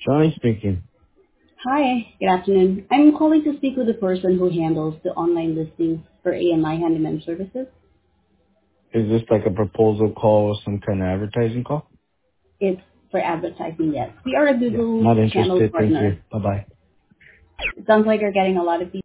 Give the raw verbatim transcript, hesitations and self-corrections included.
Johnny speaking. Hi, good afternoon. I'm calling to speak with the person who handles the online listings for A M I Handyman Services. Is this like a proposal call or some kind of advertising call? It's for advertising, yes. We are a Yeah. Google Not channel interested. Thank you. partner. Bye bye. It sounds like you're getting a lot of